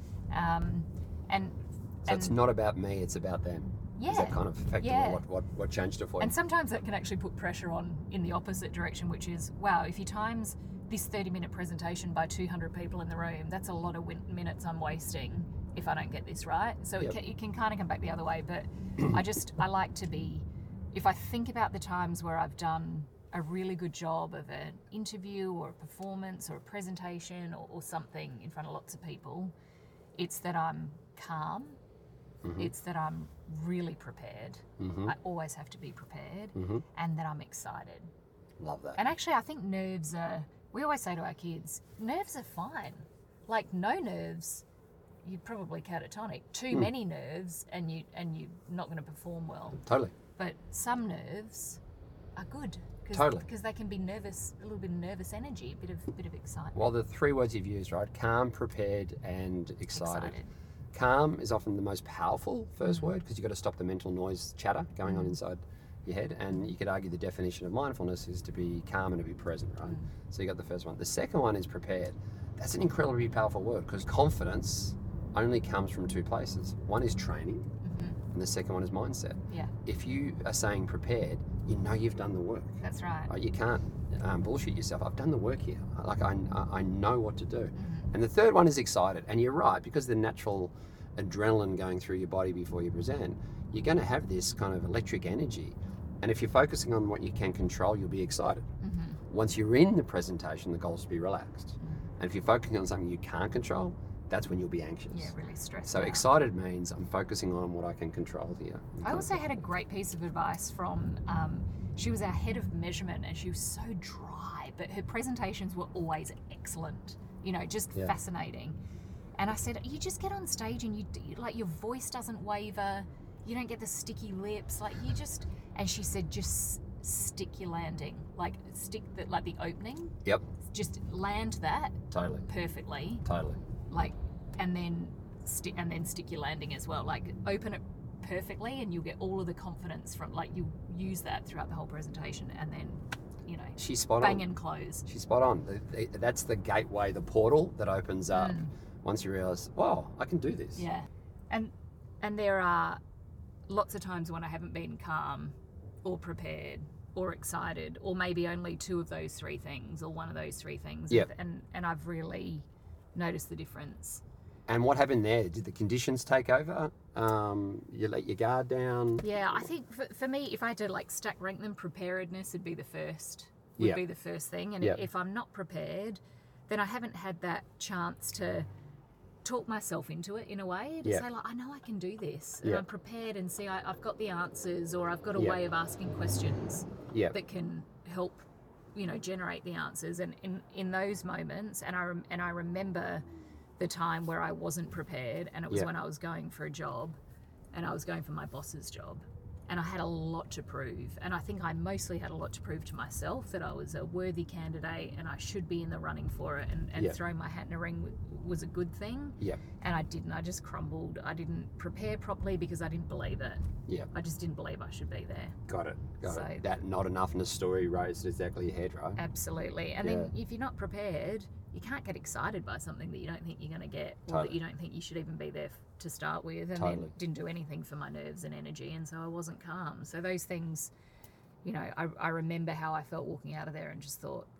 So it's not about me, it's about them. Yeah. Is that kind of effectively what changed it for you? And sometimes that can actually put pressure on in the opposite direction, which is, wow, if you times this 30-minute presentation by 200 people in the room, that's a lot of minutes I'm wasting if I don't get this right. So it can kind of come back the other way. But I like to be, if I think about the times where I've done a really good job of an interview or a performance or a presentation or something in front of lots of people, it's that I'm calm. It's that I'm really prepared. I always have to be prepared, and that I'm excited. Love that. And actually, I think nerves are, we always say to our kids, nerves are fine. No nerves, you're probably catatonic. Too many nerves, and you're not going to perform well. Totally. But some nerves are good. Totally. Because they can be nervous, a little bit of nervous energy, a bit of excitement. Well, the three words you've used, right? Calm, prepared, and excited. Calm is often the most powerful first word, because you've got to stop the mental noise chatter going on inside your head. And you could argue the definition of mindfulness is to be calm and to be present, right? So you got the first one. The second one is prepared. That's an incredibly powerful word, because confidence only comes from two places. One is training, and the second one is mindset. Yeah. If you are saying prepared, you know you've done the work. That's right. You can't bullshit yourself. I've done the work here. I know what to do. And the third one is excited. And you're right, because the natural adrenaline going through your body before you present, you're going to have this kind of electric energy. And if you're focusing on what you can control, you'll be excited. Once you're in the presentation, the goal is to be relaxed. And if you're focusing on something you can't control, that's when you'll be anxious. Yeah, really stressed So out. excited means I'm focusing on what I can control here. I also had a great piece of advice from, she was our head of measurement, and she was so dry, but her presentations were always excellent, just fascinating. And I said, you just get on stage and like your voice doesn't waver, you don't get the sticky lips, like you just. And she said, just stick your landing, like the opening. Yep. Just land that Totally. perfectly. Totally. Like, and then stick your landing as well. Like, open it perfectly, and you'll get all of the confidence from, like, you use that throughout the whole presentation, and then, you know, She's spot bang on. and close. She's spot on. That's the gateway, the portal that opens up once you realise, wow, I can do this. Yeah, and there are lots of times when I haven't been calm or prepared or excited, or maybe only two of those three things or one of those three things. Yep. And I've really noticed the difference. And what happened there? Did the conditions take over? You let your guard down? Yeah, I think for me, if I had to like stack rank them, preparedness would be the first. Yep. Be the first thing. And Yep. if I'm not prepared, then I haven't had that chance to talk myself into it in a way, to Yep. say, like, I know I can do this, and Yep. I'm prepared, and see I've got the answers, or I've got a Yep. way of asking questions Yep. that can help, you know, generate the answers. And in those moments, and I remember the time where I wasn't prepared, and it was Yep. when I was going for a job, and I was going for my boss's job, and I had a lot to prove, and I think I mostly had a lot to prove to myself, that I was a worthy candidate and I should be in the running for it, and Yep. throwing my hat in a ring was a good thing. Yep. And I didn't. I just crumbled. I didn't prepare properly because I didn't believe it. Yep. I just didn't believe I should be there. Got it. So- Got it. That not enoughness story raised exactly your head, right? Absolutely. And then if you're not prepared, you can't get excited by something that you don't think you're going to get, or Totally. that you don't think you should even be there to start with. And Totally. then didn't do anything for my nerves and energy, and so I wasn't calm. So those things, you know, I remember how I felt walking out of there, and just thought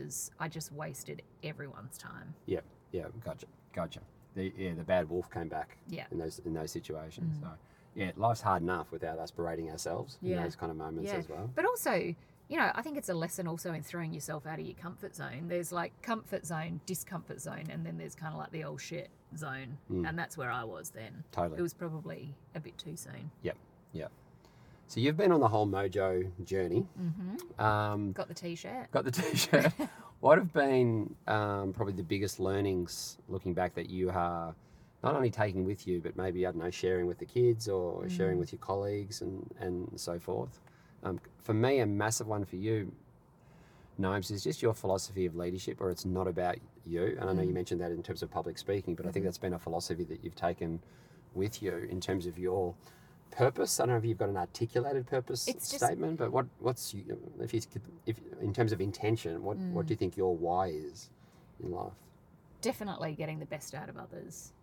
I just wasted everyone's time. Yep. Yeah. Gotcha. The bad wolf came back. Yeah. In those situations. So yeah, life's hard enough without us berating ourselves in Yeah. those kind of moments as well. But also, you know, I think it's a lesson also in throwing yourself out of your comfort zone. There's like comfort zone, discomfort zone, and then there's kind of like the old shit zone. And that's where I was then. Totally. It was probably a bit too soon. Yep. So you've been on the whole Mojo journey. Got the t-shirt. Got the t-shirt. What have been probably the biggest learnings looking back that you are not only taking with you, but maybe, I don't know, sharing with the kids or sharing with your colleagues and so forth? For me, a massive one for you, Gnomes, is just your philosophy of leadership, or it's not about you. And I know you mentioned that in terms of public speaking, but I think that's been a philosophy that you've taken with you in terms of your purpose. I don't know if you've got an articulated purpose statement, but what's if in terms of intention, what do you think your why is in life? Definitely getting the best out of others.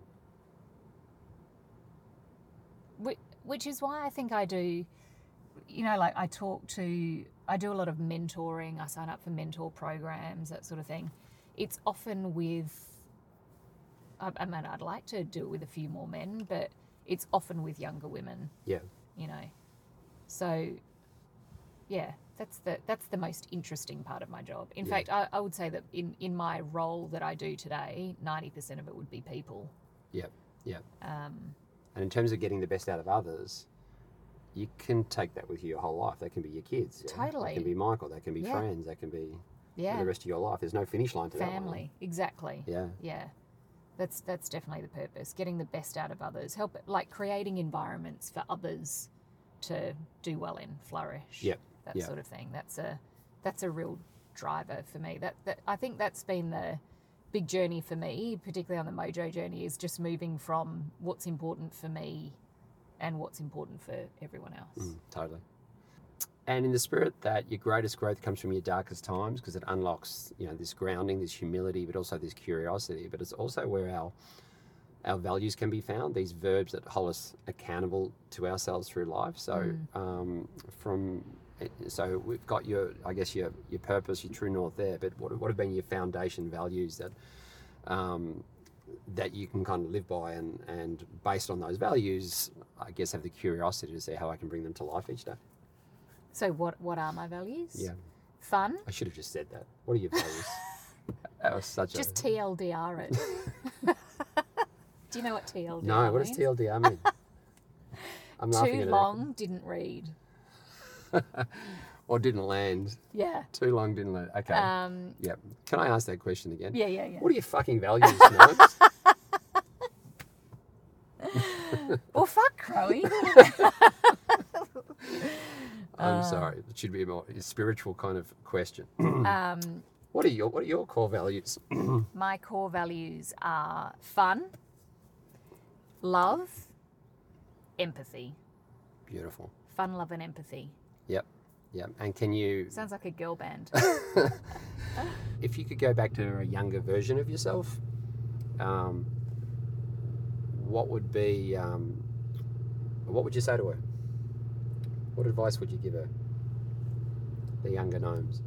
Which is why I think I do, you know, like I do a lot of mentoring. I sign up for mentor programs, that sort of thing. It's often with, I mean, I'd like to do it with a few more men, but it's often with younger women. Yeah. You know, so yeah, that's the most interesting part of my job. In fact, I would say that in my role that I do today, 90% of it would be people. Yep. And in terms of getting the best out of others, you can take that with you your whole life. They can be your kids. Yeah? Totally. They can be Michael. They can be friends. They can be the rest of your life. There's no finish line to that one. Family, exactly. Yeah. That's definitely the purpose. Getting the best out of others, like creating environments for others to do well in, flourish. Yep. That sort of thing. That's a real driver for me. That I think that's been the big journey for me, particularly on the Mojo journey, is just moving from what's important for me and what's important for everyone else. Totally. And in the spirit that your greatest growth comes from your darkest times, because it unlocks, you know, this grounding, this humility, but also this curiosity. But it's also where our values can be found, these verbs that hold us accountable to ourselves through life. So so we've got your purpose, your true north there, but what have been your foundation values that that you can kind of live by, and based on those values, I guess have the curiosity to see how I can bring them to life each day? So what are my values? Yeah. Fun. I should have just said that. What are your values? That was such Just TLDR it. Do you know what TLDR No, what does means? TLDR mean? I'm laughing Too at it. long, didn't read. Or didn't land. Yeah. Too long, didn't land. Okay. Yeah. Can I ask that question again? Yeah. What are your fucking values, Gnomes? Well, fuck Chloe. I'm sorry. It should be a more spiritual kind of question. Um, What are your core values? my core values are fun, love, empathy. Beautiful. Fun, love, and empathy. Yep. And can you, Sounds like a girl band. if you could go back to a younger version of yourself, what would you say to her? What advice would you give her? The younger gnomes.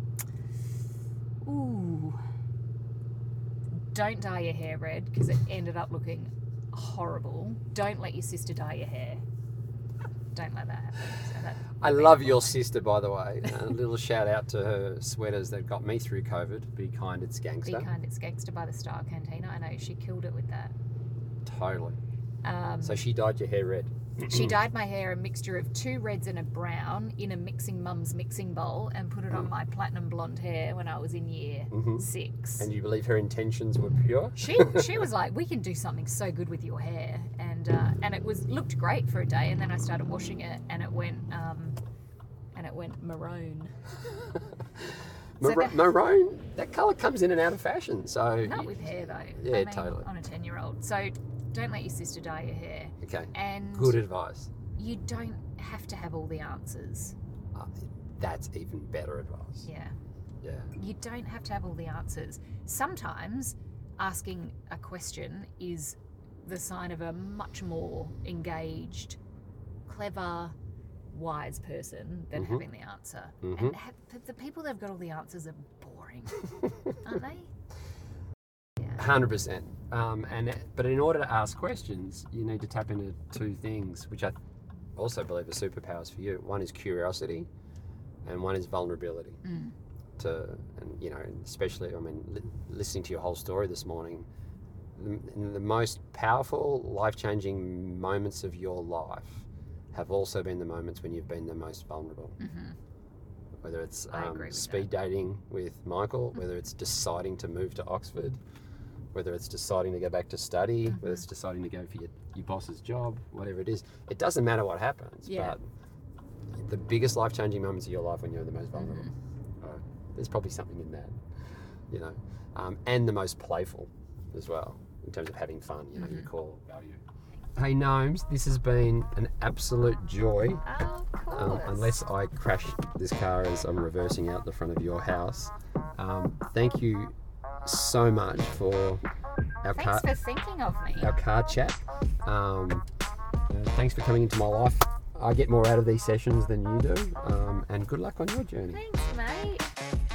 Ooh. Don't dye your hair red because it ended up looking horrible. Don't let your sister dye your hair. Don't let that happen. So that I love your sister, by the way. A little shout out to her sweaters that got me through COVID. Be kind, it's Be gangster. Kind, It's Gangster by the Star Cantina. I know she killed it with that. Totally. So she dyed your hair red. She dyed my hair a mixture of 2 reds and a brown in a mum's mixing bowl and put it on my platinum blonde hair when I was in year 6. And you believe her intentions were pure? She was like, we can do something so good with your hair, and it looked great for a day, and then I started washing it, and it went maroon. Maroon, that colour comes in and out of fashion. So Not with hair though. Yeah, I mean, totally. On a 10-year-old. So don't let your sister dye your hair. Okay. And Good advice. you don't have to have all the answers. That's even better advice. Yeah. Yeah. You don't have to have all the answers. Sometimes asking a question is the sign of a much more engaged, clever, wise person than having the answer. And the people that have got all the answers are boring, aren't they? 100%. But in order to ask questions, you need to tap into 2 things, which I also believe are superpowers for you. One is curiosity, and one is vulnerability. Especially, listening to your whole story this morning, the most powerful, life-changing moments of your life have also been the moments when you've been the most vulnerable. Whether it's speed dating with Michael, whether it's deciding to move to Oxford, whether it's deciding to go back to study, whether it's deciding to go for your boss's job, whatever it is. It doesn't matter what happens, but the biggest life-changing moments of your life when you're the most vulnerable. There's probably something in that, and the most playful as well, in terms of having fun, your core value. Hey Gnomes, this has been an absolute joy. Of course. Unless I crash this car as I'm reversing out the front of your house. Thank you so much for our Thanks for thinking of me. our car chat. Thanks for coming into my life. I get more out of these sessions than you do. And good luck on your journey. Thanks, mate.